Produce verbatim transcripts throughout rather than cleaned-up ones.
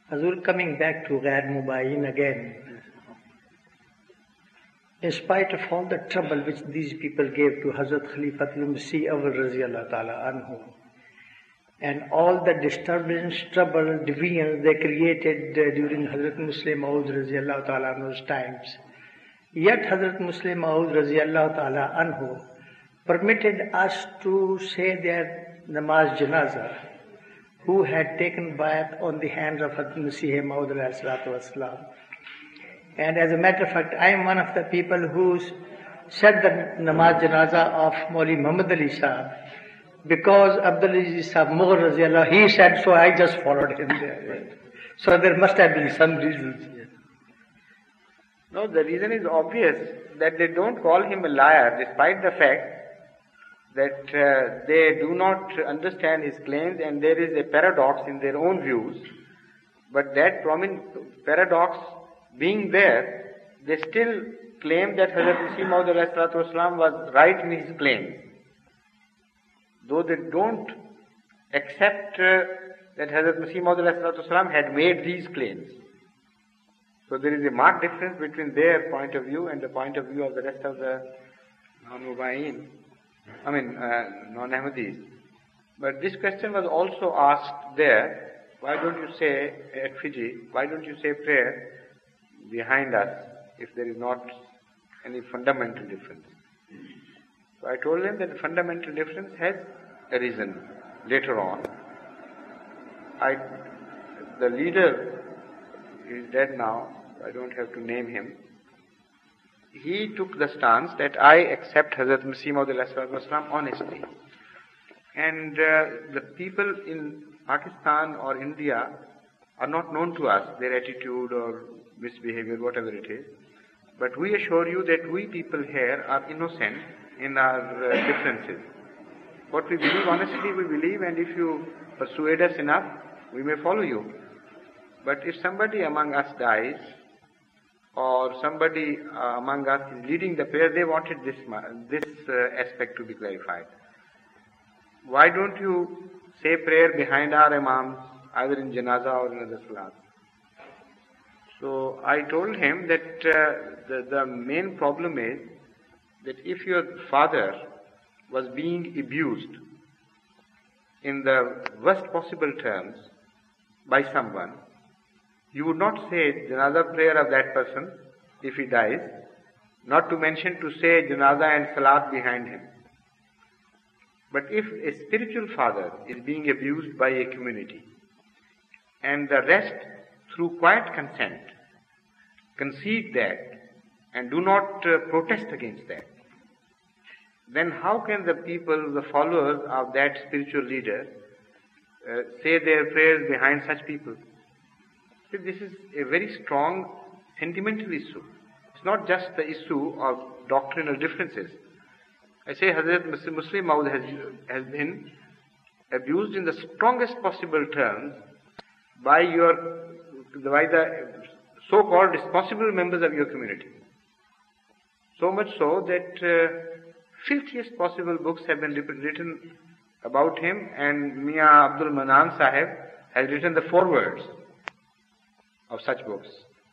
Hazur, coming back to Ghair Mubayin again, in spite of all the trouble which these people gave to Hazrat Khalifatul Masih Awwal Raziyallahu Ta'ala Anhu, and all the disturbance, trouble, divisions they created uh, during Hazrat Muslim Maud Raziyallahu Ta'ala Anhu's times, yet Hazrat Muslim Maud Raziyallahu Ta'ala Anhu permitted us to say their namaz janazah, who had taken bath on the hands of Hazrat Masih Maud alayhi salatu wasalam. And as a matter of fact, I am one of the people who said the namaz janazah of Mauli Muhammad Ali Sahib, because Abdul Aziz Sahib Mughal Raziyallah, he said so, I just followed him there. So there must have been some reasons. No, the reason is obvious, that they don't call him a liar despite the fact that uh, they do not understand his claims and there is a paradox in their own views. But that prominent paradox being there, they still claim that Hazrat Masih Maud alayhi salatu wasalam was right in his claims. Though they don't accept uh, that Hazrat Masih Maud alayhi salatu wasalam had made these claims. So there is a marked difference between their point of view and the point of view of the rest of the non-Mubayin, I mean uh, non-Ahmadis. But this question was also asked there, why don't you say at Fiji, why don't you say prayer behind us if there is not any fundamental difference? So I told them that the fundamental difference has a reason later on. I, the leader is dead now, I don't have to name him. He took the stance that I accept Hazrat Masih Maud alayhi salatu wasalam honestly. And uh, the people in Pakistan or India are not known to us, their attitude or misbehavior, whatever it is. But we assure you that we people here are innocent in our uh, differences. What we believe, honestly we believe, and if you persuade us enough, we may follow you. But if somebody among us dies, or somebody uh, among us is leading the prayer, they wanted this, this uh, aspect to be clarified. Why don't you say prayer behind our imams, either in janazah or in other salat? So I told him that uh, the, the main problem is that if your father was being abused in the worst possible terms by someone, you would not say janazah prayer of that person if he dies, not to mention to say janazah and salat behind him. But if a spiritual father is being abused by a community, and the rest, through quiet consent, concede that and do not uh, protest against that, then how can the people, the followers of that spiritual leader, uh, say their prayers behind such people? See, this is a very strong sentimental issue. It's not just the issue of doctrinal differences. I say Hazrat Muslim Maud has, has been abused in the strongest possible terms by your, by the so-called responsible members of your community. So much so that uh, filthiest possible books have been written about him, and Mia Abdul Manan Sahib has written the forewords of such books.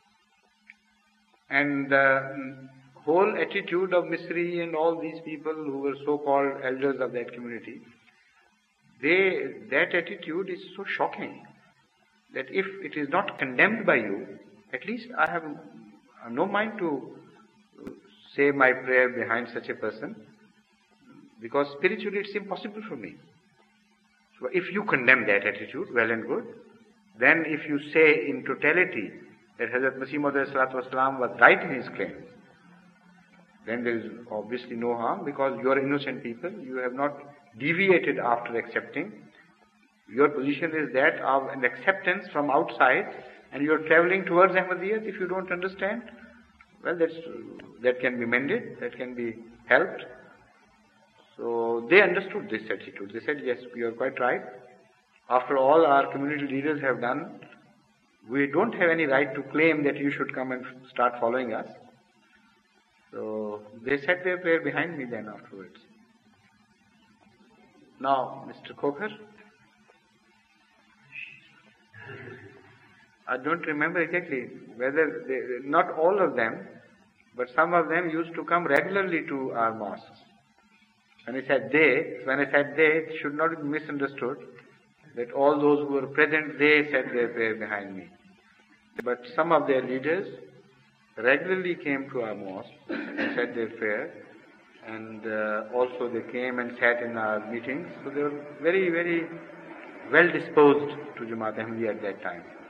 And the whole attitude of Misri and all these people who were so-called elders of that community, they, that attitude is so shocking that if it is not condemned by you, at least I have no mind to say my prayer behind such a person, because spiritually it's impossible for me. So if you condemn that attitude, well and good. Then if you say in totality that Hazrat Masih Maud alayhi salatu wasalam was right in his claims, then there is obviously no harm, because you are innocent people, you have not deviated after accepting. Your position is that of an acceptance from outside, and you are travelling towards Ahmadiyyat. If you don't understand, well, that's, that can be mended, that can be helped. So they understood this attitude. They said, yes, you are quite right. After all our community leaders have done, we don't have any right to claim that you should come and start following us. So they said their prayer behind me then afterwards. Now, Mister Coker. I don't remember exactly whether, they, not all of them, but some of them used to come regularly to our mosques. When I said they, when I said they, it should not be misunderstood that all those who were present, they said their prayer behind me. But some of their leaders regularly came to our mosque and said their prayer, and uh, also they came and sat in our meetings. So they were very, very well disposed to Jamaat Ahmadiyya at that time.